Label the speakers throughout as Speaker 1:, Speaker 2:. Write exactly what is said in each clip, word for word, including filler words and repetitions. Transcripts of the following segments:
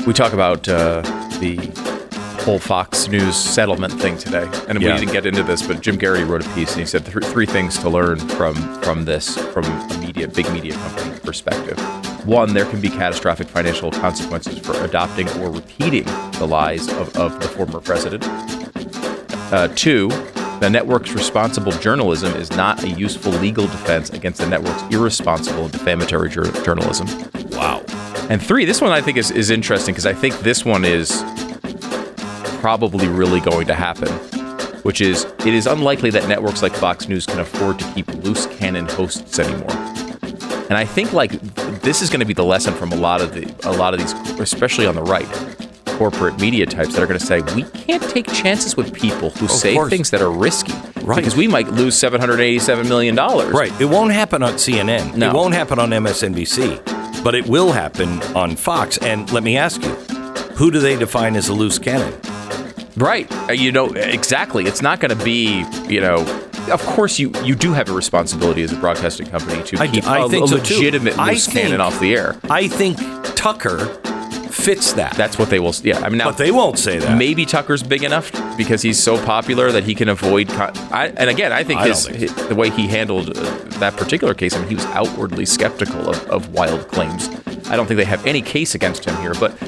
Speaker 1: We talk about uh, the whole Fox News settlement thing today, and yeah. we didn't get into this, but Jim Gary wrote a piece, and he said th- three things to learn from from this, from a media, big media company perspective. One, there can be catastrophic financial consequences for adopting or repeating the lies of, of the former president. Uh, two, the network's responsible journalism is not a useful legal defense against the network's irresponsible and defamatory jur- journalism.
Speaker 2: Wow.
Speaker 1: And three, this one I think is, is interesting because I think this one is probably really going to happen, which is it is unlikely that networks like Fox News can afford to keep loose cannon hosts anymore. And I think like this is going to be the lesson from a lot of the a lot of these, especially on the right, corporate media types that are going to say we can't take chances with people who
Speaker 2: of
Speaker 1: say
Speaker 2: course.
Speaker 1: things that are risky,
Speaker 2: right?
Speaker 1: Because we might lose seven hundred eighty-seven million dollars.
Speaker 2: Right. It won't happen on C N N.
Speaker 1: No.
Speaker 2: It won't happen on M S N B C, but it will happen on Fox. And let me ask you, who do they define as a loose cannon?
Speaker 1: Right. You know, exactly. It's not going to be, you know, of course you, you do have a responsibility as a broadcasting company to
Speaker 2: I,
Speaker 1: keep
Speaker 2: I
Speaker 1: a,
Speaker 2: think
Speaker 1: a
Speaker 2: so
Speaker 1: legitimate
Speaker 2: too.
Speaker 1: loose
Speaker 2: I
Speaker 1: cannon
Speaker 2: think,
Speaker 1: off the air.
Speaker 2: I think Tucker fits that.
Speaker 1: That's what they will, yeah. I mean, now,
Speaker 2: but they won't say that.
Speaker 1: Maybe Tucker's big enough because he's so popular that he can avoid, con- I, and again, I think,
Speaker 2: I
Speaker 1: his,
Speaker 2: think
Speaker 1: his
Speaker 2: so.
Speaker 1: the way he handled uh, that particular case, I mean, he was outwardly skeptical of, of wild claims. I don't think they have any case against him here, but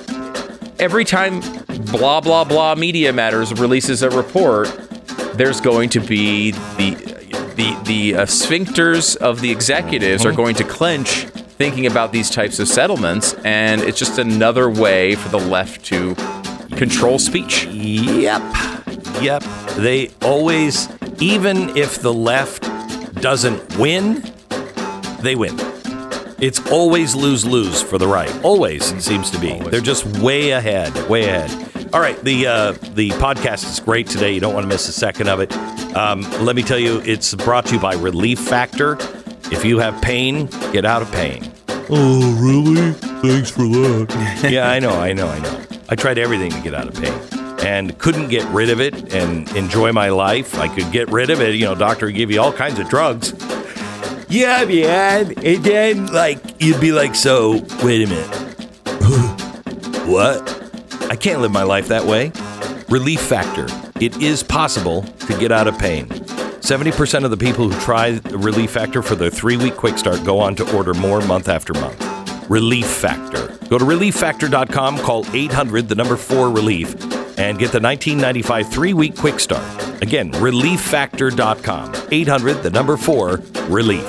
Speaker 1: every time blah, blah, blah Media Matters releases a report, there's going to be the the the uh, sphincters of the executives mm-hmm. are going to clench thinking about these types of settlements, and it's just another way for the left to control speech.
Speaker 2: Yep. Yep. They always, even if the left doesn't win, they win. It's always lose-lose for the right. Always, it seems to be. Always. They're just way ahead, way ahead. All right, the uh, the podcast is great today. You don't want to miss a second of it. Um, let me tell you, it's brought to you by Relief Factor. If you have pain, get out of pain.
Speaker 3: Oh, really? Thanks for that.
Speaker 2: Yeah, I know, I know, I know. I tried everything to get out of pain and couldn't get rid of it and enjoy my life. I could get rid of it. You know, doctor would give you all kinds of drugs. Yeah, man. And then, like, you'd be like, so, wait a minute. What? I can't live my life that way. Relief Factor. It is possible to get out of pain. seventy percent of the people who try Relief Factor for their three-week quick start go on to order more month after month. Relief Factor. Go to relief factor dot com, call eight hundred, the number four, relief, and get the nineteen ninety-five three-week quick start. Again, relief factor dot com, eight hundred, the number four, relief.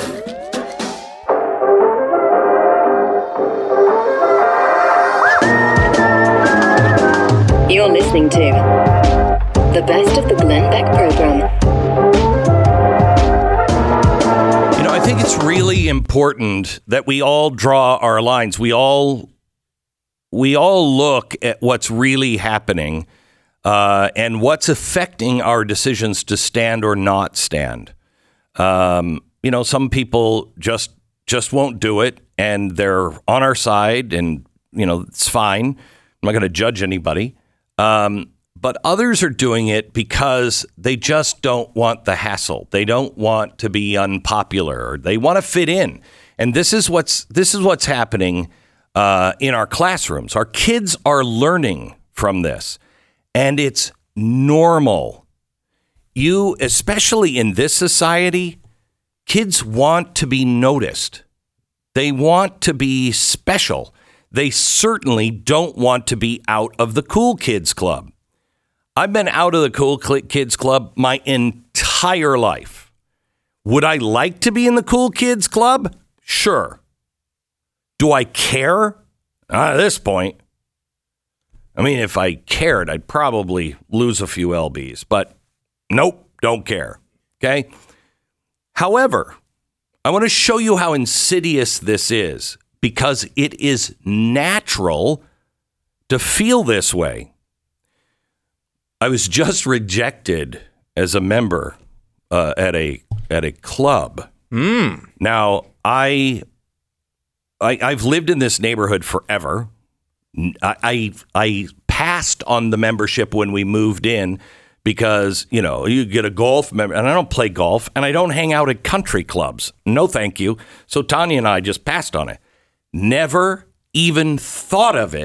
Speaker 4: You're listening to the best of the Glenn Beck program.
Speaker 2: You know, I think it's really important that we all draw our lines. We all we all look at what's really happening uh, and what's affecting our decisions to stand or not stand. Um, you know, some people just just won't do it, and they're on our side, and you know, it's fine. I'm not going to judge anybody. Um, but others are doing it because they just don't want the hassle. They don't want to be unpopular. Or they want to fit in. And this is what's this is what's happening uh, in our classrooms. Our kids are learning from this, and it's normal. You, especially in this society, kids want to be noticed. They want to be special. They certainly don't want to be out of the cool kids club. I've been out of the cool kids club my entire life. Would I like to be in the cool kids club? Sure. Do I care? Not at this point. I mean, if I cared, I'd probably lose a few L Bs, but nope, don't care. Okay. However, I want to show you how insidious this is, because it is natural to feel this way. I was just rejected as a member uh, at a at a club.
Speaker 1: Mm.
Speaker 2: Now, I, I I've lived in this neighborhood forever. I, I I passed on the membership when we moved in because, you know, you get a golf member, and I don't play golf, and I don't hang out at country clubs. No, thank you. So Tanya and I just passed on it. Never even thought of it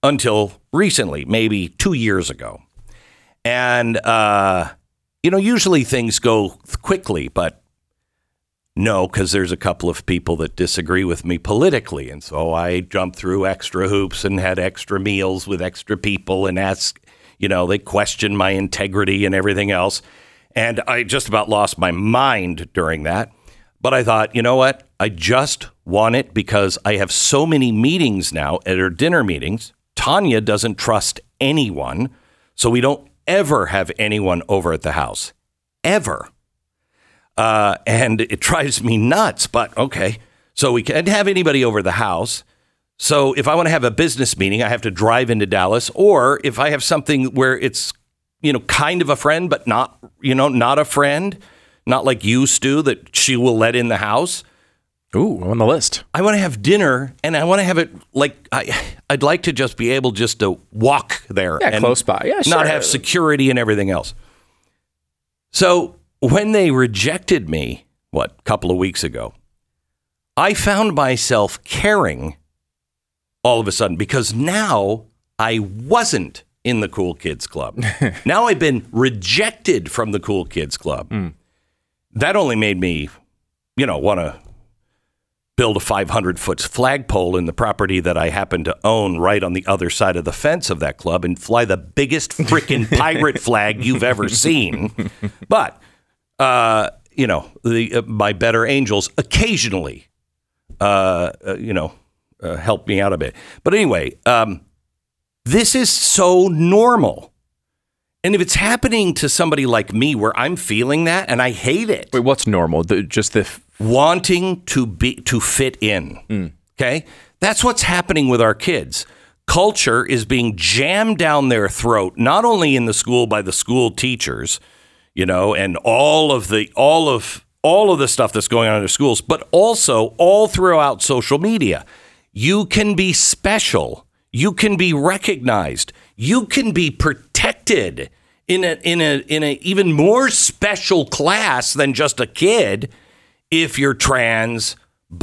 Speaker 2: until recently, maybe two years ago. And, uh, you know, usually things go quickly, but no, because there's a couple of people that disagree with me politically. And so I jumped through extra hoops and had extra meals with extra people and asked, you know, they questioned my integrity and everything else. And I just about lost my mind during that. But I thought, you know what? I just want it because I have so many meetings now at our dinner meetings. Tanya doesn't trust anyone. So we don't ever have anyone over at the house. Ever. Uh, and it drives me nuts, but okay. So we can't have anybody over the house. So if I want to have a business meeting, I have to drive into Dallas. Or if I have something where it's, you know, kind of a friend, but not, you know, not a friend, not like you, Stu, that she will let in the house.
Speaker 1: Ooh, on the list.
Speaker 2: I want to have dinner, and I want to have it like I, I'd like to just be able just to walk there.
Speaker 1: Yeah,
Speaker 2: and
Speaker 1: close by. Yeah, sure.
Speaker 2: Not have security and everything else. So when they rejected me, what, a couple of weeks ago, I found myself caring all of a sudden because now I wasn't in the Cool Kids Club. Now I've been rejected from the Cool Kids Club. Mm. That only made me, you know, want to build a five hundred foot flagpole in the property that I happen to own right on the other side of the fence of that club and fly the biggest freaking pirate flag you've ever seen. But Uh, you know, the uh, my better angels occasionally, uh, uh, you know, uh, help me out a bit. But anyway, um, this is so normal. And if it's happening to somebody like me where I'm feeling that and I hate it.
Speaker 1: Wait, what's normal? The, just the f-
Speaker 2: wanting to be to fit in. Mm. OK, that's what's happening with our kids. Culture is being jammed down their throat, not only in the school by the school teachers, you know, and all of the all of all of the stuff that's going on in the schools, but also all throughout social media. You can be special. You can be recognized. You can be protected in a in a in a even more special class than just a kid if you're trans,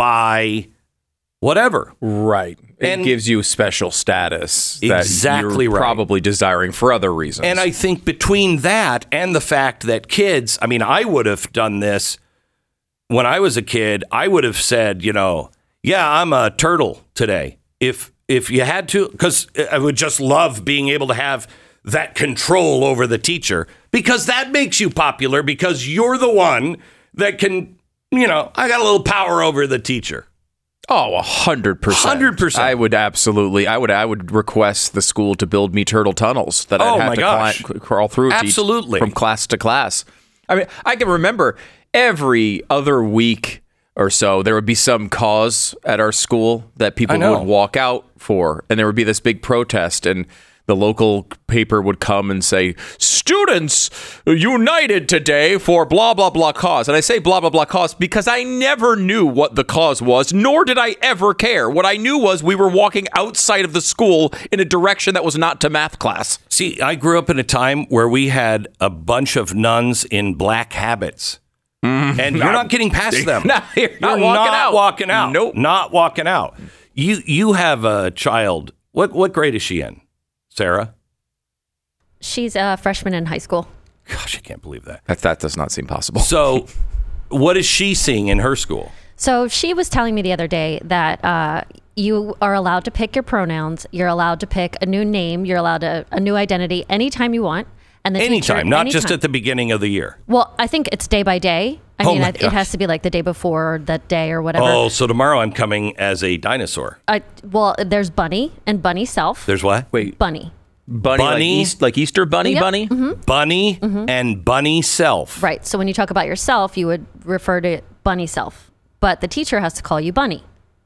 Speaker 2: bi, whatever.
Speaker 1: Right. It
Speaker 2: and
Speaker 1: gives you special status that
Speaker 2: exactly
Speaker 1: you're
Speaker 2: right.
Speaker 1: probably desiring for other reasons.
Speaker 2: And I think between that and the fact that kids, I mean, I would have done this when I was a kid. I would have said, you know, yeah, I'm a turtle today. If if you had to, because I would just love being able to have that control over the teacher because that makes you popular because you're the one that can, you know, I got a little power over the teacher.
Speaker 1: Oh, a hundred percent.
Speaker 2: Hundred percent.
Speaker 1: I would absolutely. I would. I would request the school to build me turtle tunnels that
Speaker 2: oh
Speaker 1: I'd have
Speaker 2: my
Speaker 1: to
Speaker 2: gosh.
Speaker 1: climb, crawl through.
Speaker 2: Absolutely.
Speaker 1: Each, from class to class. I mean, I can remember every other week or so there would be some cause at our school that people would walk out for, and there would be this big protest, and the local paper would come and say, students united today for blah, blah, blah cause. And I say blah, blah, blah cause because I never knew what the cause was, nor did I ever care. What I knew was we were walking outside of the school in a direction that was not to math class.
Speaker 2: See, I grew up in a time where we had a bunch of nuns in black habits. Mm-hmm. And you're not getting past them.
Speaker 1: No, you're not
Speaker 2: you're
Speaker 1: walking
Speaker 2: not
Speaker 1: out.
Speaker 2: walking out.
Speaker 1: Nope.
Speaker 2: Not walking out. You, you have a child. What, what grade is she in? Sarah?
Speaker 5: She's a freshman in high school.
Speaker 2: Gosh, I can't believe that.
Speaker 1: That, that does not seem possible.
Speaker 2: So what is she seeing in her school?
Speaker 5: So she was telling me the other day that uh, you are allowed to pick your pronouns. You're allowed to pick a new name. You're allowed a, a new identity anytime you want. And the
Speaker 2: anytime,
Speaker 5: teacher,
Speaker 2: not
Speaker 5: anytime.
Speaker 2: just at the beginning of the year.
Speaker 5: Well, I think it's day by day. I
Speaker 2: oh
Speaker 5: mean,
Speaker 2: my
Speaker 5: I, it has to be like the day before or that day or whatever.
Speaker 2: Oh, so tomorrow I'm coming as a dinosaur.
Speaker 5: I, well, there's Bunny and Bunny Self.
Speaker 2: There's what?
Speaker 1: Wait.
Speaker 5: Bunny.
Speaker 1: Bunny,
Speaker 2: Bunny?
Speaker 1: Like, East, like Easter Bunny,
Speaker 5: Yep.
Speaker 1: Bunny?
Speaker 5: Mm-hmm.
Speaker 2: Bunny mm-hmm. and Bunny Self.
Speaker 5: Right. So when you talk about yourself, you would refer to Bunny Self. But the teacher has to call you Bunny.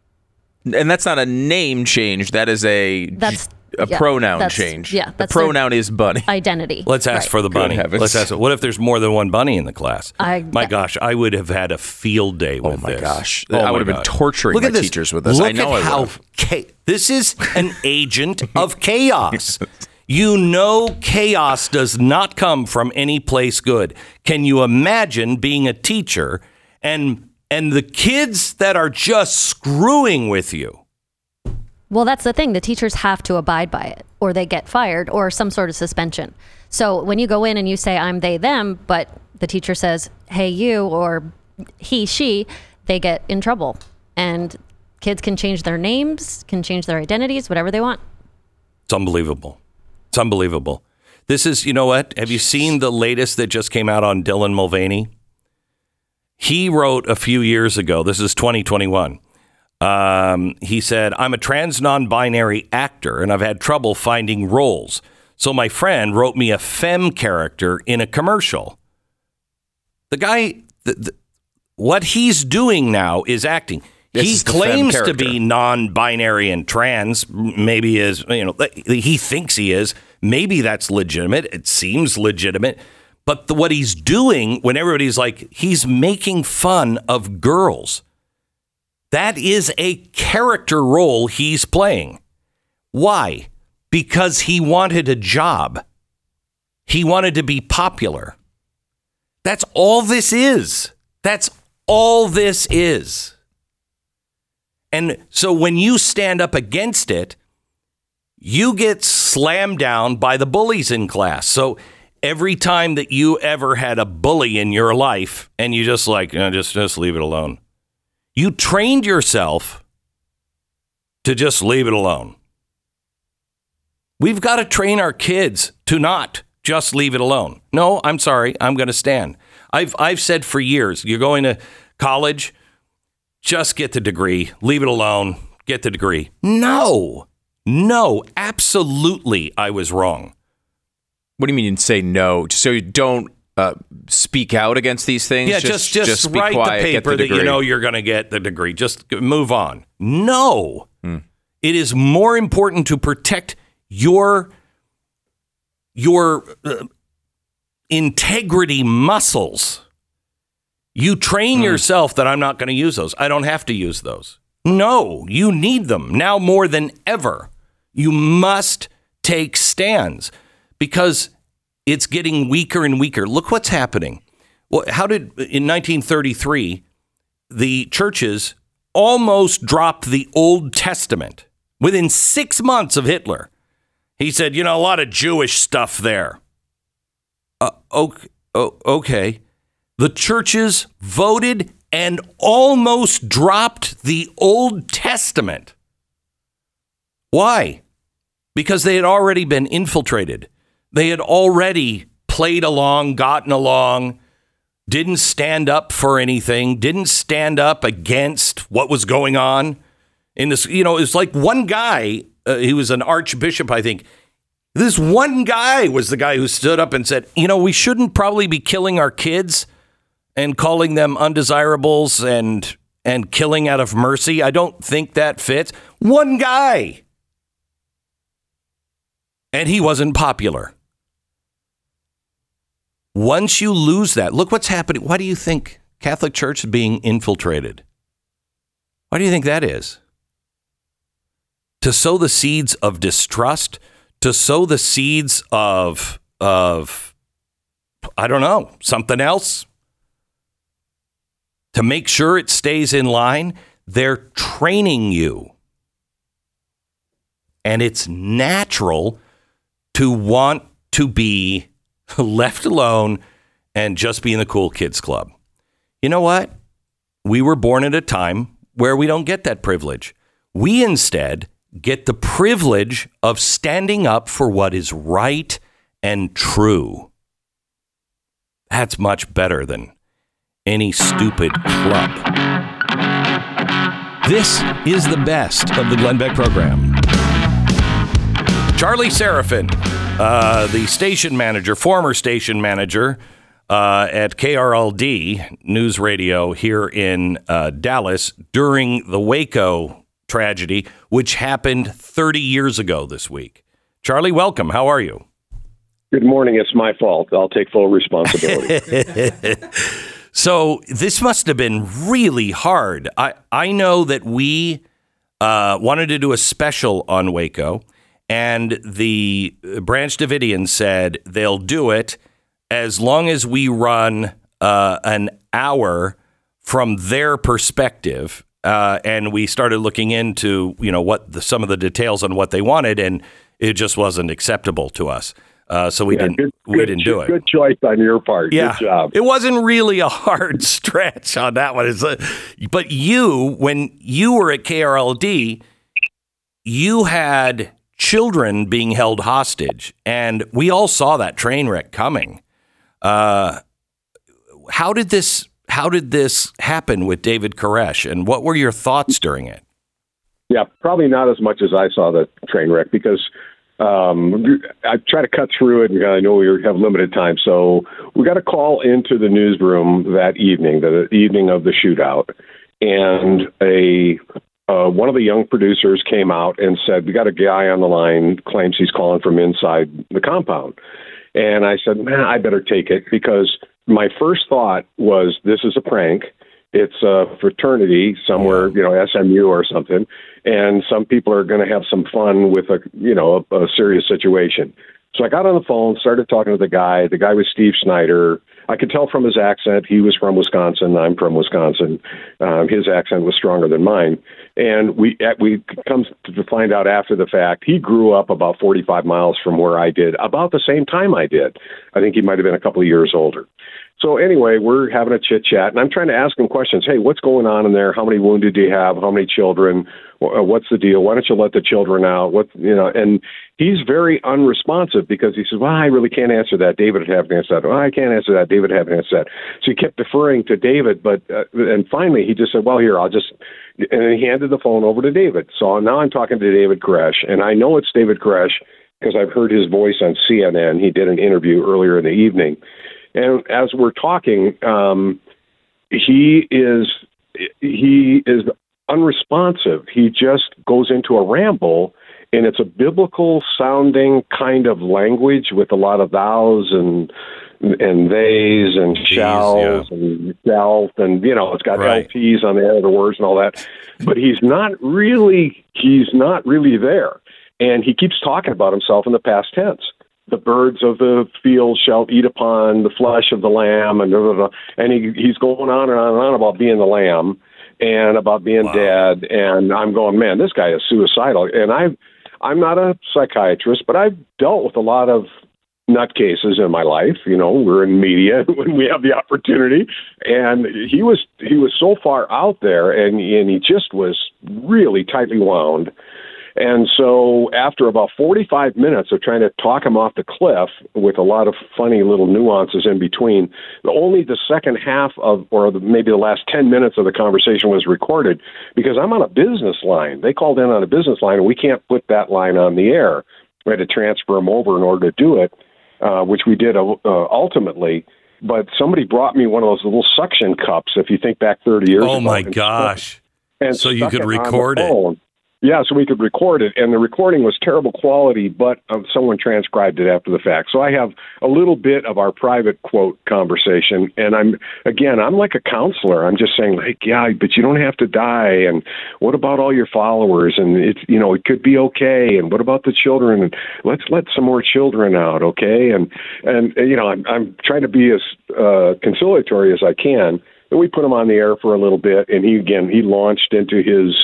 Speaker 1: And that's not a name change. That is a
Speaker 5: that's
Speaker 1: a
Speaker 5: yeah,
Speaker 1: pronoun
Speaker 5: that's,
Speaker 1: change.
Speaker 5: Yeah,
Speaker 1: the pronoun is Bunny.
Speaker 5: Identity.
Speaker 2: Let's ask
Speaker 5: right.
Speaker 2: for the bunny.
Speaker 1: Good
Speaker 2: Let's ask. What if there's more than one bunny in the class?
Speaker 5: I,
Speaker 2: my
Speaker 5: yeah.
Speaker 2: gosh, I would have had a field day with
Speaker 1: Oh my
Speaker 2: this.
Speaker 1: gosh,
Speaker 2: Oh
Speaker 1: I
Speaker 2: my
Speaker 1: would have been
Speaker 2: God.
Speaker 1: torturing
Speaker 2: Look
Speaker 1: my
Speaker 2: at this.
Speaker 1: teachers with this.
Speaker 2: Look
Speaker 1: I know
Speaker 2: at
Speaker 1: I
Speaker 2: how
Speaker 1: would have.
Speaker 2: cha- this is an agent of chaos. You know, chaos does not come from any place good. Can you imagine being a teacher and and the kids that are just screwing with you?
Speaker 5: Well, that's the thing. The teachers have to abide by it, or they get fired, or some sort of suspension. So when you go in and you say, I'm they, them, but the teacher says, hey, you, or he, she, they get in trouble. And kids can change their names, can change their identities, whatever they want.
Speaker 2: It's unbelievable. It's unbelievable. This is, you know what? Have you seen the latest that just came out on Dylan Mulvaney? He wrote a few years ago, this is twenty twenty-one. Um, he said, I'm a trans non-binary actor and I've had trouble finding roles. So my friend wrote me a femme character in a commercial. The guy, the, the, what he's doing now is acting. This he claims to be non-binary and trans. Maybe is, you know, he thinks he is. Maybe that's legitimate. It seems legitimate. But the, what he's doing when everybody's like, he's making fun of girls. That is a character role he's playing. Why? Because he wanted a job. He wanted to be popular. That's all this is. That's all this is. And so when you stand up against it, you get slammed down by the bullies in class. So every time that you ever had a bully in your life and you just like, you know, just, just leave it alone. You trained yourself to just leave it alone. We've got to train our kids to not just leave it alone. No, I'm sorry. I'm going to stand. I've I've said for years, you're going to college, just get the degree, leave it alone, get the degree. No, no, absolutely. I was wrong.
Speaker 1: What do you mean you say no? So you don't uh, speak out against these things?
Speaker 2: Yeah, just, just, just, just write quiet, the paper the that you know you're going to get the degree. Just move on. No, hmm. It is more important to protect your, your uh, integrity muscles. You train hmm. yourself that I'm not going to use those. I don't have to use those. No, you need them now more than ever. You must take stands because it's getting weaker and weaker. Look what's happening. Well, how did in nineteen thirty-three, the churches almost dropped the Old Testament within six months of Hitler. He said, you know, a lot of Jewish stuff there. Uh, okay, okay. The churches voted and almost dropped the Old Testament. Why? Because they had already been infiltrated. They had already played along, gotten along, didn't stand up for anything, didn't stand up against what was going on in this. You know, it was like one guy, uh, he was an archbishop, I think. This one guy was the guy who stood up and said, you know, we shouldn't probably be killing our kids and calling them undesirables and and killing out of mercy. I don't think that fits. One guy. And he wasn't popular. Once you lose that, look what's happening. Why do you think Catholic Church is being infiltrated? Why do you think that is? To sow the seeds of distrust, to sow the seeds of, of, I don't know, something else. To make sure it stays in line, they're training you. And it's natural to want to be left alone and just be in the cool kids club. You know what? We were born at a time where we don't get that privilege. We instead get the privilege of standing up for what is right and true. That's much better than any stupid club. This is the best of the Glenn Beck program. Charlie Seraphin, uh, the station manager, former station manager uh, at K R L D News Radio here in uh, Dallas during the Waco tragedy, which happened thirty years ago this week. Charlie, welcome. How are you?
Speaker 6: Good morning. It's my fault. I'll take full responsibility.
Speaker 2: So this must have been really hard. I, I know that we uh, wanted to do a special on Waco, and the Branch Davidians said they'll do it as long as we run uh, an hour from their perspective uh, and we started looking into, you know, what the, some of the details on what they wanted, and it just wasn't acceptable to us. Uh, so we yeah, didn't good, we
Speaker 6: good,
Speaker 2: didn't do it.
Speaker 6: Good choice on your part.
Speaker 2: Yeah,
Speaker 6: good job.
Speaker 2: It wasn't really a hard stretch on that one. It's a, but you, when you were at K R L D, you had children being held hostage, and we all saw that train wreck coming. Uh, how did this How did this happen with David Koresh, and what were your thoughts during it?
Speaker 6: Yeah, probably not as much as I saw the train wreck, because um, I try to cut through it, and I know we have limited time. So we got a call into the newsroom that evening, the evening of the shootout, and a uh, one of the young producers came out and said, "We got a guy on the line, claims he's calling from inside the compound." And I said, "Man, I better take it," because my first thought was, this is a prank. It's a fraternity somewhere, you know, S M U or something, and some people are going to have some fun with a, you know, a, a serious situation. So I got on the phone, started talking to the guy. The guy was Steve Snyder. I could tell from his accent he was from Wisconsin. I'm from Wisconsin. Um, his accent was stronger than mine. And we we come to find out after the fact, he grew up about forty-five miles from where I did, about the same time I did. I think he might have been a couple of years older. So anyway, we're having a chit chat, and I'm trying to ask him questions. Hey, what's going on in there? How many wounded do you have? How many children? What's the deal? Why don't you let the children out? What, you know? And he's very unresponsive, because he says, "Well, I really can't answer that. David would have to answer that. Well, I can't answer that. David would have to answer that." So he kept deferring to David, but uh, and finally he just said, "Well, here, I'll just," and he handed the phone over to David. So now I'm talking to David Koresh, and I know it's David Koresh because I've heard his voice on C N N. He did an interview earlier in the evening. And as we're talking, um, he is he is unresponsive. He just goes into a ramble, and it's a biblical-sounding kind of language with a lot of thous and and theys and shalls yeah. and self, and you know, it's got right. L Ps on the end of the words and all that. But he's not really he's not really there, and he keeps talking about himself in the past tense. The birds of the field shall eat upon the flesh of the lamb, and blah, blah, blah. And he, he's going on and on and on about being the lamb and about being wow. dead. And I'm going, man, this guy is suicidal. And I, I'm not a psychiatrist, but I've dealt with a lot of nutcases in my life. You know, we're in media when we have the opportunity. And he was he was so far out there, and and he just was really tightly wound. And so after about forty-five minutes of trying to talk him off the cliff with a lot of funny little nuances in between, only the second half of, or the, maybe the last ten minutes of the conversation was recorded, because I'm on a business line. They called in on a business line, and we can't put that line on the air. We had to transfer him over in order to do it, uh, which we did uh, ultimately. But somebody brought me one of those little suction cups, if you think back thirty years ago.
Speaker 2: Oh, my gosh.
Speaker 6: And
Speaker 2: so you could record it.
Speaker 6: Yeah, so we could record it, and the recording was terrible quality, but um, someone transcribed it after the fact. So I have a little bit of our private quote conversation, and I'm, again, I'm like a counselor. I'm just saying, like, yeah, but you don't have to die, and what about all your followers, and it's, you know, it could be okay, and what about the children, and let's let some more children out, okay, and, and you know, I'm, I'm trying to be as uh, conciliatory as I can. Then we put him on the air for a little bit, and he, again, he launched into his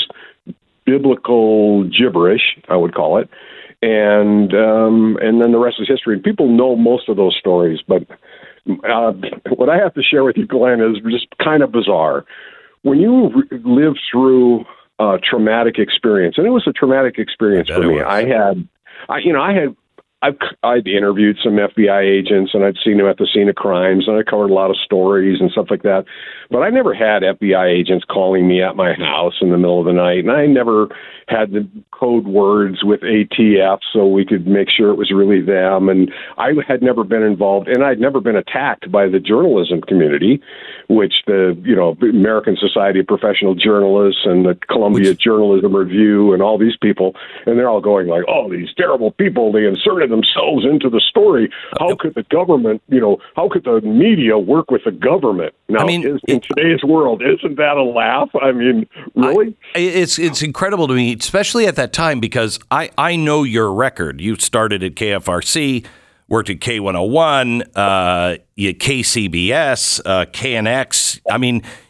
Speaker 6: biblical gibberish, I would call it, and um, and then the rest is history. And people know most of those stories, but uh, what I have to share with you, Glenn, is just kind of bizarre. When you re- live through a traumatic experience, and it was a traumatic experience for me. I had, I you know, I had. I've, I'd interviewed some F B I agents, and I'd seen them at the scene of crimes, and I covered a lot of stories and stuff like that. But I never had F B I agents calling me at my house in the middle of the night, and I never had the code words with A T F so we could make sure it was really them. And I had never been involved, and I'd never been attacked by the journalism community, which the, you know, American Society of Professional Journalists and the Columbia which, Journalism Review and all these people, and they're all going like, oh, these terrible people, they inserted themselves into the story. How could the government, you know, how could the media work with the government? Now,
Speaker 2: I mean,
Speaker 6: is, in today's world, isn't that a laugh? I mean, really?
Speaker 2: I, it's it's incredible to me, especially at that time, because I, I know your record. You started at K F R C, worked at K one oh one, uh, K C B S, uh, K N X. I mean,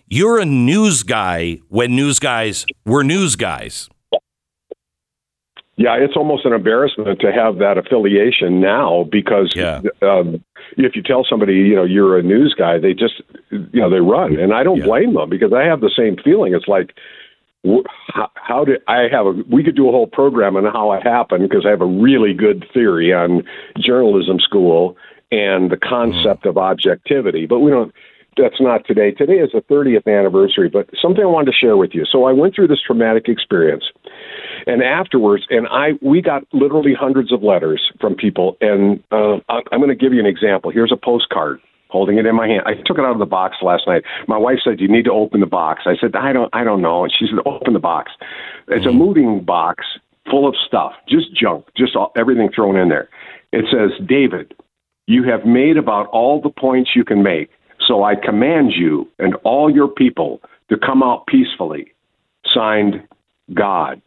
Speaker 2: you're a news guy when news guys were news guys.
Speaker 6: Yeah, it's almost an embarrassment to have that affiliation now because
Speaker 2: yeah.
Speaker 6: um, if you tell somebody, you know, you're a news guy, they just, you know, they run. And I don't
Speaker 2: yeah.
Speaker 6: blame them because I have the same feeling. It's like, how, how did I have a, we could do a whole program on how it happened because I have a really good theory on journalism school and the concept mm. of objectivity, but we don't, that's not today. Today is the thirtieth anniversary, but something I wanted to share with you. So I went through this traumatic experience, and afterwards, and I we got literally hundreds of letters from people, and uh, I'm going to give you an example. Here's a postcard, holding it in my hand. I took it out of the box last night. My wife said, "You need to open the box." I said, "I don't, I don't know." And she said, "Open the box." It's a moving box full of stuff, just junk, just all, everything thrown in there. It says, "David, you have made about all the points you can make. So I command you and all your people to come out peacefully. Signed, God."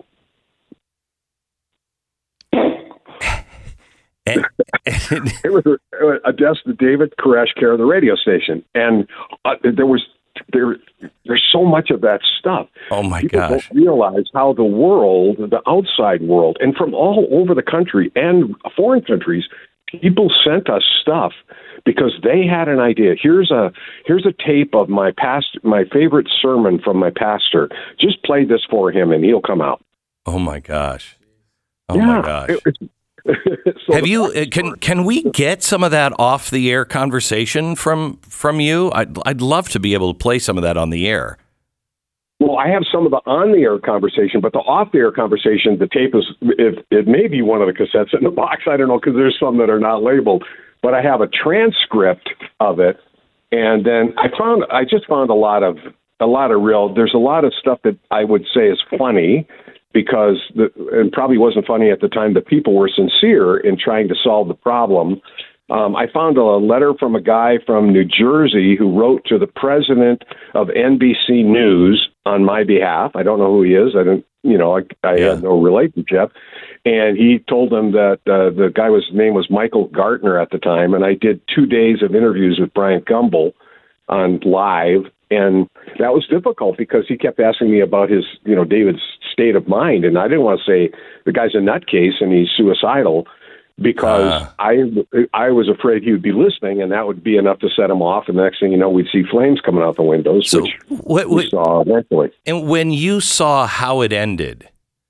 Speaker 2: And,
Speaker 6: and it was addressed to David Koresh, care of the radio station, and uh, there was there. There's so much of that stuff.
Speaker 2: Oh my
Speaker 6: People
Speaker 2: gosh!
Speaker 6: Don't realize how the world, the outside world, and from all over the country and foreign countries, people sent us stuff because they had an idea. Here's a here's a tape of my past my favorite sermon from my pastor. Just play this for him, and he'll come out.
Speaker 2: Oh my gosh! Oh
Speaker 6: yeah,
Speaker 2: my gosh!
Speaker 6: It, so
Speaker 2: Have you? Uh, can can we get some of that off the air conversation from from you? I'd I'd love to be able to play some of that on the air.
Speaker 6: Well, I have some of the on-the-air conversation, but the off-the-air conversation, the tape is, it, it may be one of the cassettes in the box. I don't know, because there's some that are not labeled. But I have a transcript of it, and then I found, I just found a lot of, a lot of real, there's a lot of stuff that I would say is funny, because, the, and probably wasn't funny at the time, but people were sincere in trying to solve the problem. Um, I found a letter from a guy from New Jersey who wrote to the president of N B C News on my behalf. I don't know who he is. I don't, you know, I, I
Speaker 2: yeah.
Speaker 6: had no relationship. And he told them that uh, the guy was his name was Michael Gartner at the time. And I did two days of interviews with Bryant Gumbel on live. And that was difficult because he kept asking me about his, you know, David's state of mind. And I didn't want to say the guy's a nutcase and he's suicidal, because uh, I I was afraid he would be listening, and that would be enough to set him off. And the next thing you know, we'd see flames coming out the windows,
Speaker 2: so
Speaker 6: which
Speaker 2: what,
Speaker 6: we
Speaker 2: what,
Speaker 6: saw eventually.
Speaker 2: And when you saw how it ended,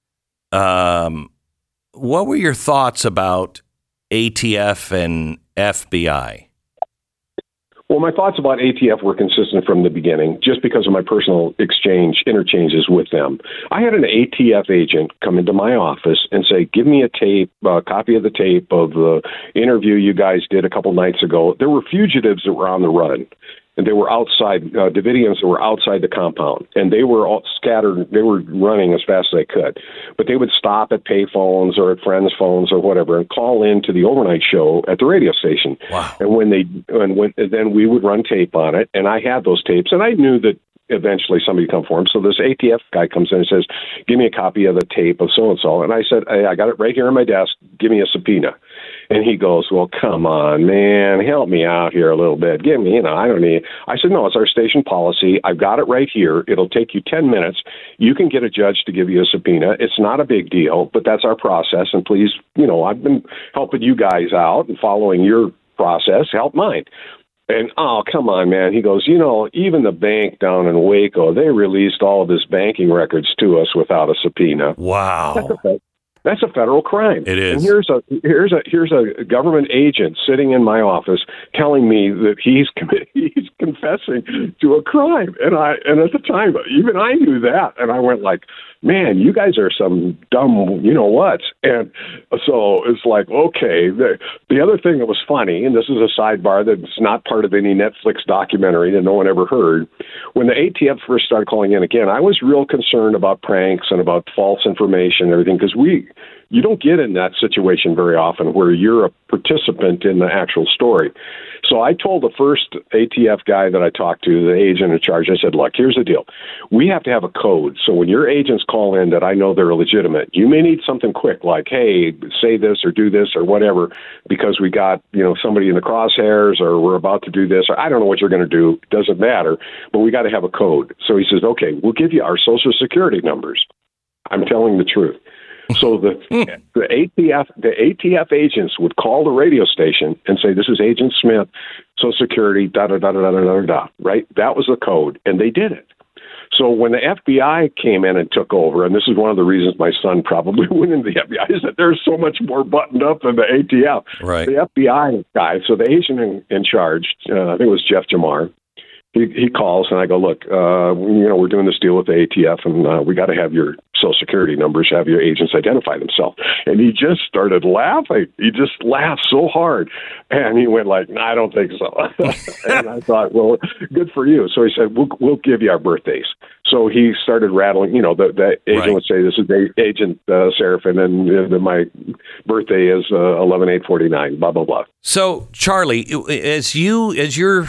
Speaker 2: um, what were your thoughts about A T F and F B I?
Speaker 6: Well, my thoughts about A T F were consistent from the beginning, just because of my personal exchange, interchanges with them. I had an A T F agent come into my office and say, "Give me a tape, a copy of the tape of the interview you guys did a couple nights ago." There were fugitives that were on the run, and they were outside, uh, Davidians that were outside the compound, and they were all scattered. They were running as fast as they could, but they would stop at pay phones or at friends' phones or whatever and call in to the overnight show at the radio station.
Speaker 2: Wow.
Speaker 6: And when they, and when, and then we would run tape on it, and I had those tapes, and I knew that eventually somebody would come for him. So this A T F guy comes in and says, "Give me a copy of the tape of so-and-so." And I said, "Hey, I got it right here on my desk. Give me a subpoena." And he goes, "Well, come on, man, help me out here a little bit. Give me, you know, I don't need." I said, "No, it's our station policy. I've got it right here. It'll take you ten minutes. You can get a judge to give you a subpoena. It's not a big deal, but that's our process. And please, you know, I've been helping you guys out and following your process. Help mine." And, "Oh, come on, man." He goes, "You know, even the bank down in Waco, they released all of his banking records to us without a subpoena."
Speaker 2: Wow.
Speaker 6: That's a, that's a federal crime.
Speaker 2: It is.
Speaker 6: And here's a here's a here's a government agent sitting in my office telling me that he's he's confessing to a crime. And I and at the time, even I knew that, and I went like, "Man, you guys are some dumb, you know what?" And so it's like, okay. The, the other thing that was funny, and this is a sidebar that's not part of any Netflix documentary that no one ever heard, when the A T F first started calling in again, I was real concerned about pranks and about false information and everything, because we, You don't get in that situation very often where you're a participant in the actual story. So I told the first A T F guy that I talked to, the agent in charge, I said, look, here's the deal. We have to have a code. So when your agents call in that I know they're legitimate, you may need something quick like, hey, say this or do this or whatever, because we got, you know, somebody in the crosshairs or we're about to do this, or I don't know what you're going to do. It doesn't matter, but we got to have a code. So he says, okay, we'll give you our social security numbers. I'm telling the truth. So the the A T F the A T F agents would call the radio station and say, "This is Agent Smith, Social Security, da da da da da da da." Right? That was the code, and they did it. So when the F B I came in and took over, and this is one of the reasons my son probably went into the F B I, is that there's so much more buttoned up than the A T F.
Speaker 2: Right.
Speaker 6: The F B I guy, so the agent in, in charge, uh, I think it was Jeff Jamar. He, he calls and I go, look, uh, you know, we're doing this deal with the A T F and uh, we got to have your social security numbers, have your agents identify themselves. And he just started laughing. He just laughed so hard. And he went like, no, I don't think so. And I thought, well, good for you. So he said, we'll, we'll give you our birthdays. So he started rattling, you know, the, the agent
Speaker 2: right.
Speaker 6: would say, this is Agent uh, Seraphin, and uh, my birthday is uh, eleven eight forty-nine, blah, blah, blah.
Speaker 2: So, Charlie, as you, as your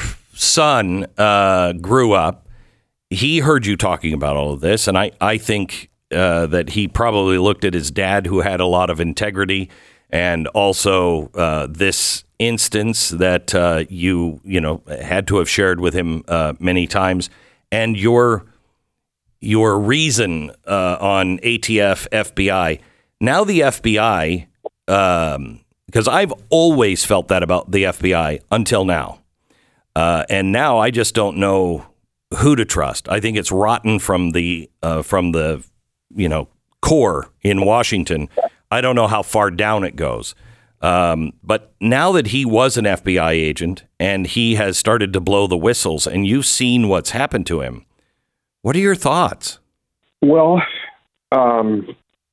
Speaker 2: son uh, grew up, he heard you talking about all of this, and I, I think uh, that he probably looked at his dad, who had a lot of integrity, and also uh, this instance that uh, you you know had to have shared with him uh, many times, and your your reason uh, on A T F, F B I. Now the F B I, um, because I've always felt that about the F B I until now. Uh, and now I just don't know who to trust. I think it's rotten from the uh, from the you know core in Washington. I don't know how far down it goes. Um, but now that he was an F B I agent and he has started to blow the whistles, and you've seen what's happened to him, what are your thoughts?
Speaker 6: Well, um,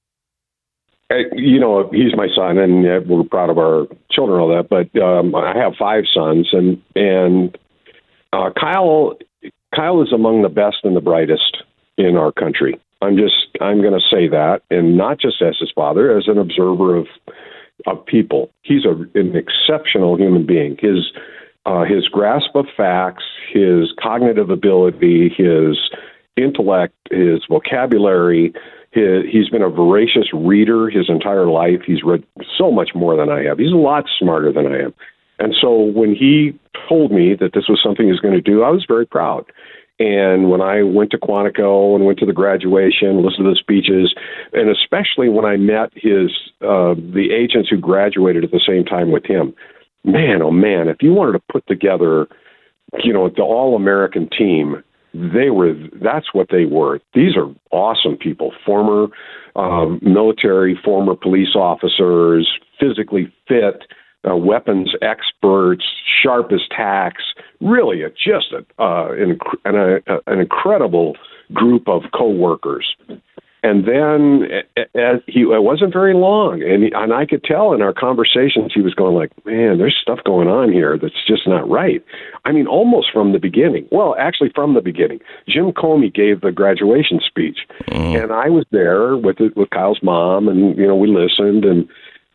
Speaker 6: I, you know, he's my son, and uh, we're proud of our children, all that. But um, I have five sons, and and uh, Kyle Kyle is among the best and the brightest in our country. I'm just I'm going to say that, and not just as his father, as an observer of of people. He's a, an exceptional human being. His uh, his grasp of facts, his cognitive ability, his intellect, his vocabulary. His, he's been a voracious reader his entire life. He's read so much more than I have. He's a lot smarter than I am. And so when he told me that this was something he was going to do, I was very proud. And when I went to Quantico and went to the graduation, listened to the speeches, and especially when I met his uh, the agents who graduated at the same time with him, man, oh man, if you wanted to put together, you know, the all-American team, they were, that's what they were. These are awesome people, former um, military, former police officers, physically fit, uh, weapons experts, sharp as tacks, really a, just a, uh, an, an, a, an incredible group of coworkers. And then as he, it wasn't very long, and he, and I could tell in our conversations he was going like, man, there's stuff going on here that's just not right. I mean, almost from the beginning. Well, actually from the beginning. Jim Comey gave the graduation speech, mm. and I was there with it, with Kyle's mom, and you know we listened, and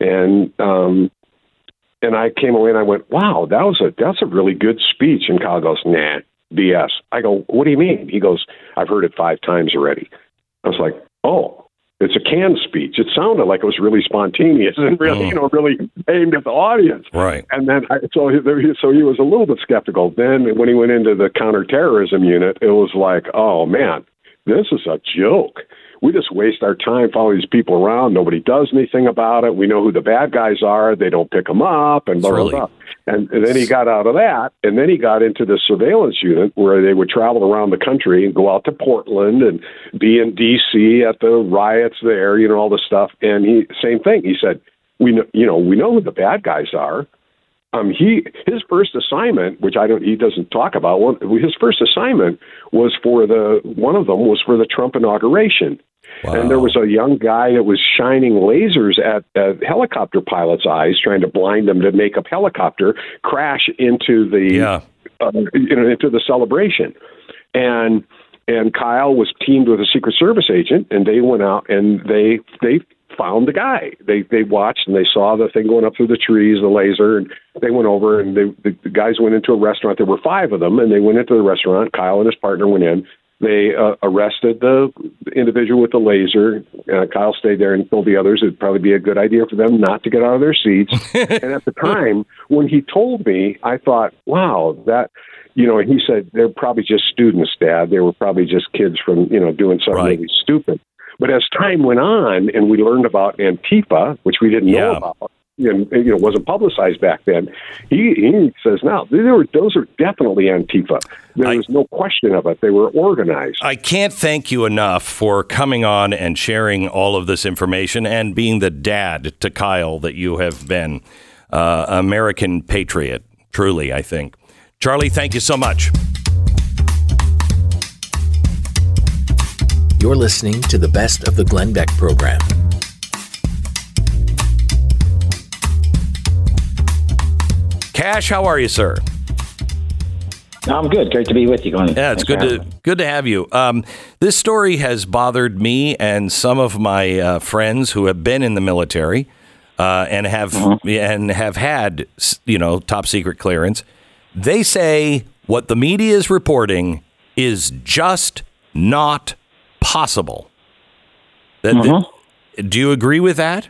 Speaker 6: and um, and I came away and I went, wow, that was a that's a really good speech. And Kyle goes, nah, B S. I go, what do you mean? He goes, I've heard it five times already. I was like, oh, it's a canned speech. It sounded like it was really spontaneous and really, mm. you know, really aimed at the audience.
Speaker 2: Right.
Speaker 6: And then, I, so he, so he was a little bit skeptical. Then when he went into the counterterrorism unit, it was like, oh man, this is a joke. We just waste our time following these people around. Nobody does anything about it. We know who the bad guys are. They don't pick them up, and blah, blah, blah. And, and then he got out of that, and then he got into the surveillance unit where they would travel around the country and go out to Portland and be in D C at the riots there, you know, all this stuff. And he, same thing. He said, we know, you know, we know who the bad guys are. Um, he his first assignment, which I don't, he doesn't talk about. One, his first assignment was for the one of them was for the Trump inauguration. Wow. And there was a young guy that was shining lasers at uh, helicopter pilots' eyes, trying to blind them to make a helicopter crash into the
Speaker 2: yeah.
Speaker 6: uh, you know, into the celebration. And and Kyle was teamed with a Secret Service agent, and they went out and they they found the guy. They they watched and they saw the thing going up through the trees, the laser, and they went over and they, the, the guys went into a restaurant. There were five of them, and they went into the restaurant. Kyle and his partner went in. They uh, arrested the individual with the laser. Uh, Kyle stayed there and told the others it'd probably be a good idea for them not to get out of their seats. And at the time, when he told me, I thought, wow, that, you know, he said, they're probably just students, Dad. They were probably just kids from, you know, doing something
Speaker 2: right.
Speaker 6: really stupid. But as time went on and we learned about Antifa, which we didn't
Speaker 2: yeah.
Speaker 6: know about, and you know, wasn't publicized back then. He, he says now they were, those are definitely Antifa. There
Speaker 2: I,
Speaker 6: was no question of it. They were organized.
Speaker 2: I can't thank you enough for coming on and sharing all of this information and being the dad to Kyle that you have been. Uh, American patriot, truly, I think. Charlie, thank you so much.
Speaker 7: You're listening to the Best of the Glenn Beck program.
Speaker 2: Cash, how are you, sir?
Speaker 8: I'm good. Great to be with you, Glenn.
Speaker 2: Yeah, it's good to good to have you. Um, this story has bothered me and some of my uh, friends who have been in the military uh, and have mm-hmm. and have had, you know, top secret clearance. They say what the media is reporting is just not possible. That,
Speaker 8: mm-hmm.
Speaker 2: that, do you agree with that?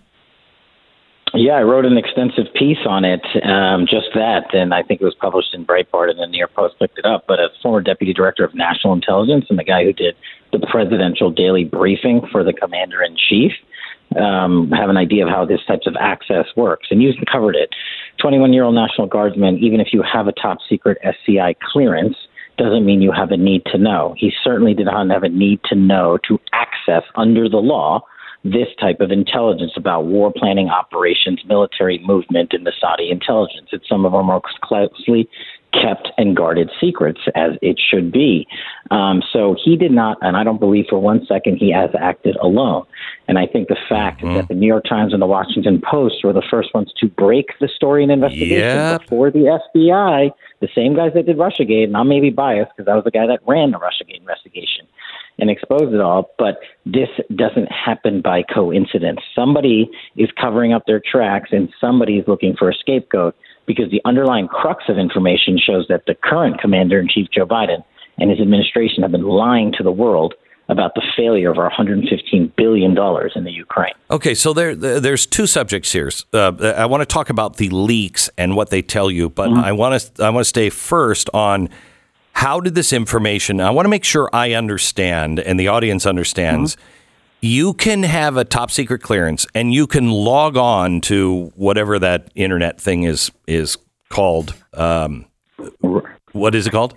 Speaker 8: Yeah, I wrote an extensive piece on it, um, just that, and I think it was published in Breitbart, and then the New York Post picked it up. But as former deputy director of national intelligence and the guy who did the presidential daily briefing for the commander-in-chief, um, have an idea of how this types of access works. And you covered it. twenty-one-year-old National Guardsman, even if you have a top-secret S C I clearance, doesn't mean you have a need to know. He certainly did not have a need to know to access, under the law, this type of intelligence about war planning operations, military movement, and the Saudi intelligence. It's some of our most closely kept and guarded secrets, as it should be. Um, so he did not, and I don't believe for one second he has acted alone. And I think the fact mm-hmm. that the New York Times and the Washington Post were the first ones to break the story and investigation
Speaker 2: yep.
Speaker 8: before the F B I, the same guys that did Russiagate, and I may be biased because I was the guy that ran the Russiagate investigation and exposed it all, but this doesn't happen by coincidence. Somebody is covering up their tracks and somebody is looking for a scapegoat, because the underlying crux of information shows that the current commander-in-chief, Joe Biden, and his administration have been lying to the world about the failure of our one hundred fifteen billion dollars in the Ukraine.
Speaker 2: Okay, so there, there's two subjects here. Uh, I want to talk about the leaks and what they tell you, but mm-hmm. I want to I want to stay first on how did this information, I want to make sure I understand and the audience understands, mm-hmm. you can have a top secret clearance and you can log on to whatever that internet thing is is called. Um, what is it called?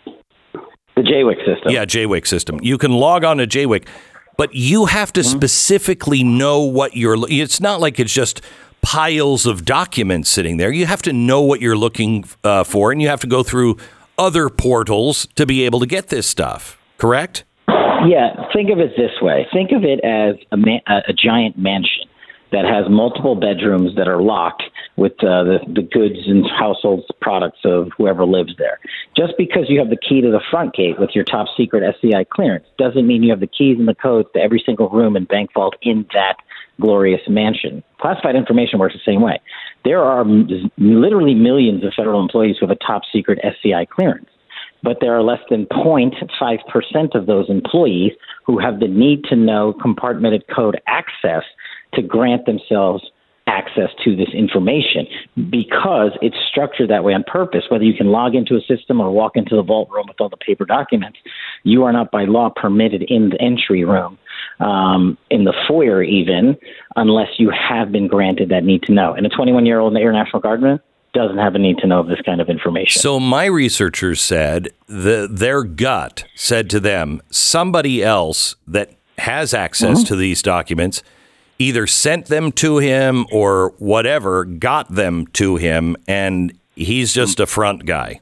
Speaker 8: The J WIC system.
Speaker 2: Yeah, J WIC system. You can log on to J WIC, but you have to mm-hmm. specifically know what you're, it's not like it's just piles of documents sitting there. You have to know what you're looking uh, for, and you have to go through other portals to be able to get this stuff, correct?
Speaker 8: Yeah, think of it this way. Think of it as a, ma- a giant mansion that has multiple bedrooms that are locked with uh, the, the goods and household products of whoever lives there. Just because you have the key to the front gate with your top secret S C I clearance doesn't mean you have the keys and the codes to every single room and bank vault in that glorious mansion. Classified information works the same way. There are m- literally millions of federal employees who have a top secret S C I clearance, but there are less than zero point five percent of those employees who have the need to know compartmented code access to grant themselves access to this information, because it's structured that way on purpose. Whether you can log into a system or walk into the vault room with all the paper documents, you are not by law permitted in the entry room, um, in the foyer even, unless you have been granted that need to know. And a twenty-one-year-old Air National Guardsman doesn't have a need to know of this kind of information.
Speaker 2: So my researchers said the, their gut said to them, somebody else that has access mm-hmm. to these documents either sent them to him or whatever, got them to him, and he's just a front guy.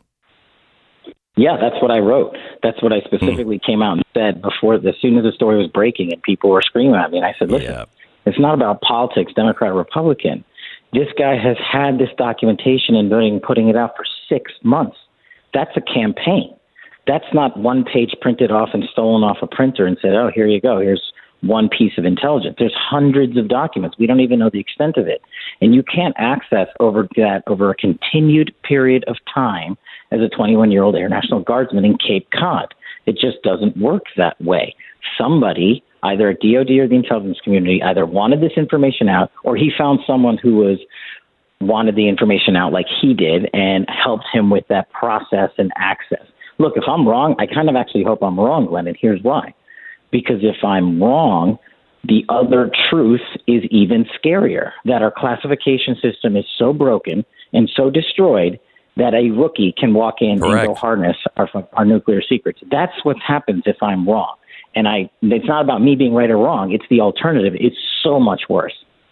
Speaker 8: Yeah, that's what I wrote. That's what I specifically mm. came out and said before, as soon as the story was breaking and people were screaming at me. And I said, listen, yeah. it's not about politics, Democrat, Republican. This guy has had this documentation and been putting it out for six months. That's a campaign. That's not one page printed off and stolen off a printer and said, oh, here you go. Here's one piece of intelligence. There's hundreds of documents. We don't even know the extent of it. And you can't access over that over a continued period of time as a twenty-one-year-old Air National Guardsman in Cape Cod. It just doesn't work that way. Somebody, either at D O D or the intelligence community, either wanted this information out or he found someone who was wanted the information out like he did and helped him with that process and access. Look, if I'm wrong, I kind of actually hope I'm wrong, Glenn, and here's why. Because if I'm wrong, the other truth is even scarier, that our classification system is so broken and so destroyed that a rookie can walk in
Speaker 2: Correct.
Speaker 8: and go harness our, our nuclear secrets. That's what happens if I'm wrong. And I, it's not about me being right or wrong. It's the alternative. It's so much worse.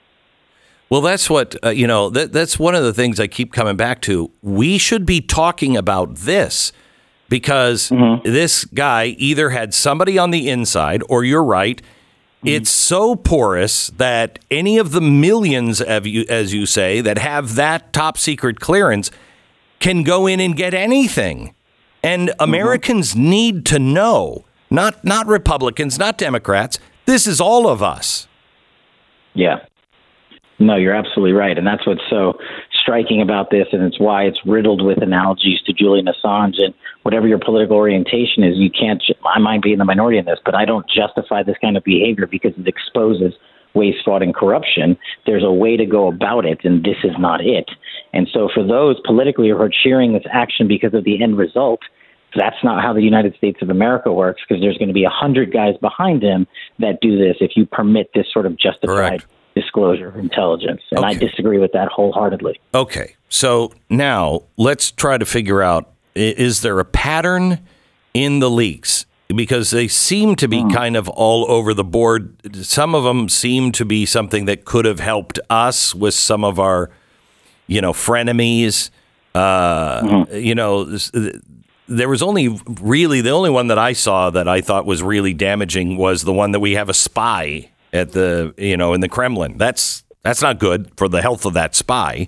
Speaker 2: Well, that's what, uh, you know, that, that's one of the things I keep coming back to. We should be talking about this because mm-hmm. this guy either had somebody on the inside or you're right. Mm-hmm. It's so porous that any of the millions of you, as you say, that have that top secret clearance can go in and get anything. And Americans mm-hmm. need to know, not, not Republicans, not Democrats. This is all of us.
Speaker 8: Yeah. No, you're absolutely right. And that's what's so striking about this. And it's why it's riddled with analogies to Julian Assange. And whatever your political orientation is, you can't, I might be in the minority in this, but I don't justify this kind of behavior because it exposes waste, fraud, and corruption. There's a way to go about it, and this is not it. And so for those politically who are cheering this action because of the end result, that's not how the United States of America works, because there's going to be a hundred guys behind him that do this if you permit this sort of justified Correct. disclosure of intelligence. And okay. I disagree with that wholeheartedly.
Speaker 2: Okay. So now let's try to figure out, is there a pattern in the leaks? Because they seem to be mm. kind of all over the board. Some of them seem to be something that could have helped us with some of our, you know, frenemies. Uh, mm-hmm. You know, there was only really the only one that I saw that I thought was really damaging was the one that we have a spy at the, you know, in the Kremlin. That's that's not good for the health of that spy.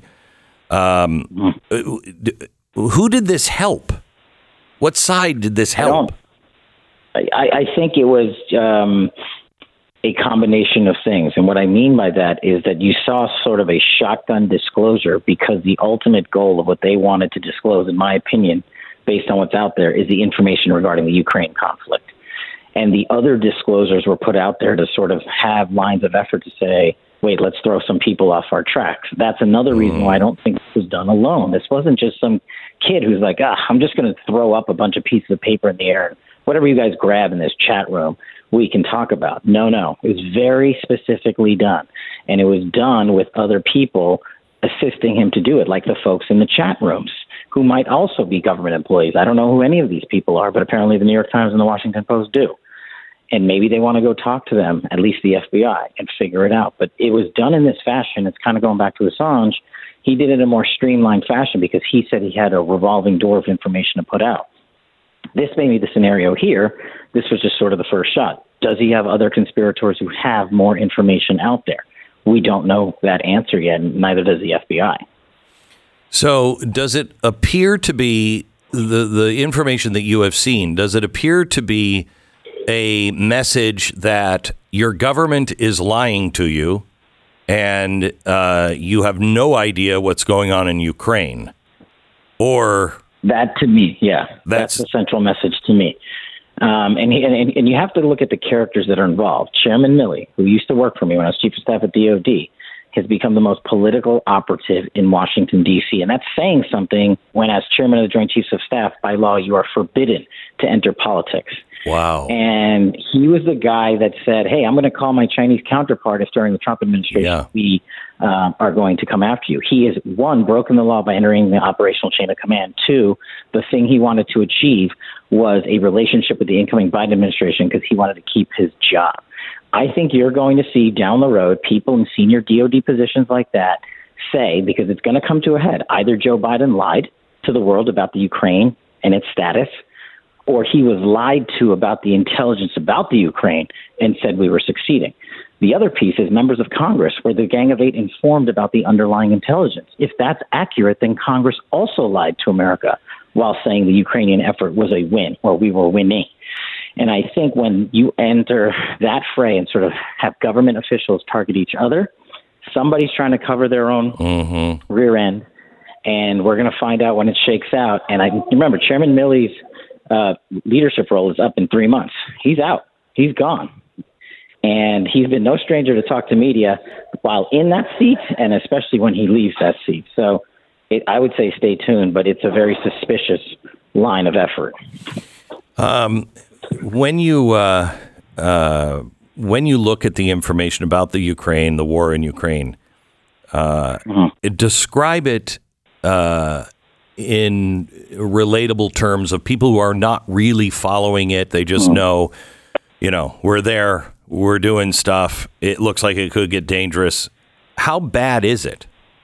Speaker 2: Um, mm. Who did this help? What side did this help?
Speaker 8: I, I think it was um, a combination of things. And what I mean by that is that you saw sort of a shotgun disclosure because the ultimate goal of what they wanted to disclose, in my opinion, based on what's out there, is the information regarding the Ukraine conflict. And the other disclosures were put out there to sort of have lines of effort to say, wait, let's throw some people off our tracks. That's another reason why I don't think this was done alone. This wasn't just some kid who's like, ah, I'm just going to throw up a bunch of pieces of paper in the air. Whatever you guys grab in this chat room, we can talk about. No, no. It was very specifically done. And it was done with other people assisting him to do it, like the folks in the chat rooms, who might also be government employees. I don't know who any of these people are, but apparently the New York Times and the Washington Post do. And maybe they want to go talk to them, at least the F B I, and figure it out. But it was done in this fashion. It's kind of going back to Assange. He did it in a more streamlined fashion because he said he had a revolving door of information to put out. This may be the scenario here. This was just sort of the first shot. Does he have other conspirators who have more information out there? We don't know that answer yet, and neither does the F B I.
Speaker 2: So does it appear to be, the, the information that you have seen, does it appear to be a message that your government is lying to you and uh, you have no idea what's going on in Ukraine? Or...
Speaker 8: That to me, yeah, that's, that's the central message to me. Um, and, he, and and you have to look at the characters that are involved. Chairman Milley, who used to work for me when I was chief of staff at D O D, has become the most political operative in Washington, D C. And that's saying something when, as chairman of the Joint Chiefs of Staff, by law, you are forbidden to enter politics.
Speaker 2: Wow.
Speaker 8: And he was the guy that said, hey, I'm going to call my Chinese counterpart if during the Trump administration yeah. we uh, are going to come after you. He has, one, broken the law by entering the operational chain of command. Two, the thing he wanted to achieve was a relationship with the incoming Biden administration because he wanted to keep his job. I think you're going to see down the road people in senior D O D positions like that say, because it's going to come to a head, either Joe Biden lied to the world about the Ukraine and its status, or he was lied to about the intelligence about the Ukraine and said we were succeeding. The other piece is members of Congress, where the Gang of Eight informed about the underlying intelligence. If that's accurate, then Congress also lied to America while saying the Ukrainian effort was a win, or we were winning. And I think when you enter that fray and sort of have government officials target each other, somebody's trying to cover their own mm-hmm. rear end. And we're going to find out when it shakes out. And I remember Chairman Milley's uh, leadership role is up in three months. He's out. He's gone. And he's been no stranger to talk to media while in that seat, and especially when he leaves that seat. So it, I would say stay tuned, but it's a very suspicious line of effort.
Speaker 2: Um, when you uh, uh, when you look at the information about the Ukraine, the war in Ukraine, uh, mm-hmm. describe it uh, in relatable terms of people who are not really following it. They just mm-hmm. know, you know, we're there, we're doing stuff. It looks like it could get dangerous. How bad is it?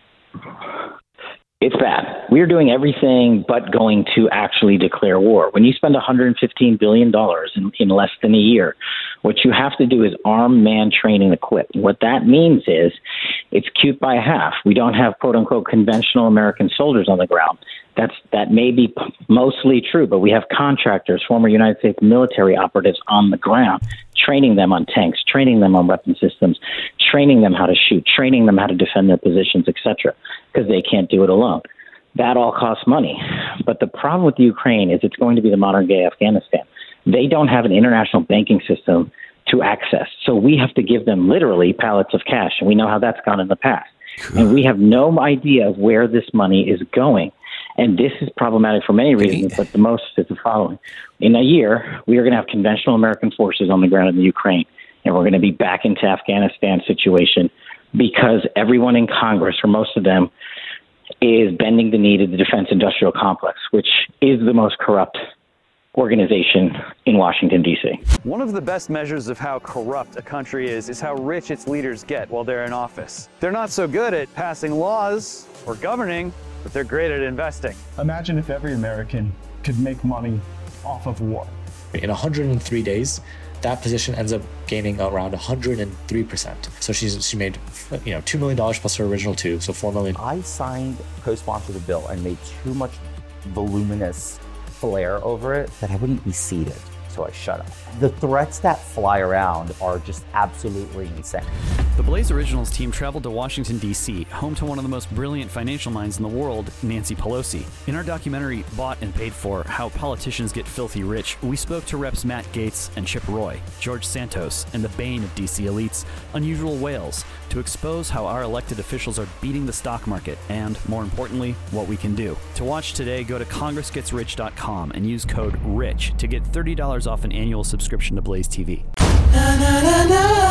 Speaker 8: It's bad. We're doing everything but going to actually declare war. When you spend one hundred fifteen billion dollars in, in less than a year, what you have to do is arm, man, train, and equip. What that means is it's cute by half. We don't have, quote unquote, conventional American soldiers on the ground. That's that may be p- mostly true, but we have contractors, former United States military operatives on the ground, training them on tanks, training them on weapon systems, training them how to shoot, training them how to defend their positions, et cetera, because they can't do it alone. That all costs money. But the problem with Ukraine is it's going to be the modern-day Afghanistan. They don't have an international banking system to access. So we have to give them literally pallets of cash, and we know how that's gone in the past. And we have no idea of where this money is going. And this is problematic for many reasons, but the most is the following. In a year, we are going to have conventional American forces on the ground in the Ukraine, and we're going to be back into Afghanistan situation because everyone in Congress, or most of them, is bending the knee to the defense industrial complex, which is the most corrupt organization in Washington, D C.
Speaker 9: One of the best measures of how corrupt a country is is how rich its leaders get while they're in office. They're not so good at passing laws or governing, but they're great at investing.
Speaker 10: Imagine if every American could make money off of war.
Speaker 11: In one hundred three days, that position ends up gaining around one hundred three percent. So she's she made, you know, two million dollars plus her original two, so four million dollars.
Speaker 12: I signed, co-sponsored the bill and made too much voluminous flair over it that I wouldn't be seated. So I shut up. The threats that fly around are just absolutely insane.
Speaker 13: The Blaze Originals team traveled to Washington, D C, home to one of the most brilliant financial minds in the world, Nancy Pelosi. In our documentary, Bought and Paid For, How Politicians Get Filthy Rich, we spoke to Reps Matt Gaetz and Chip Roy, George Santos, and the bane of D C elites, Unusual Whales, to expose how our elected officials are beating the stock market and, more importantly, what we can do. To watch today, go to congress gets rich dot com and use code RICH to get thirty dollars off an annual subscription to Blaze T V. Na, na, na, na.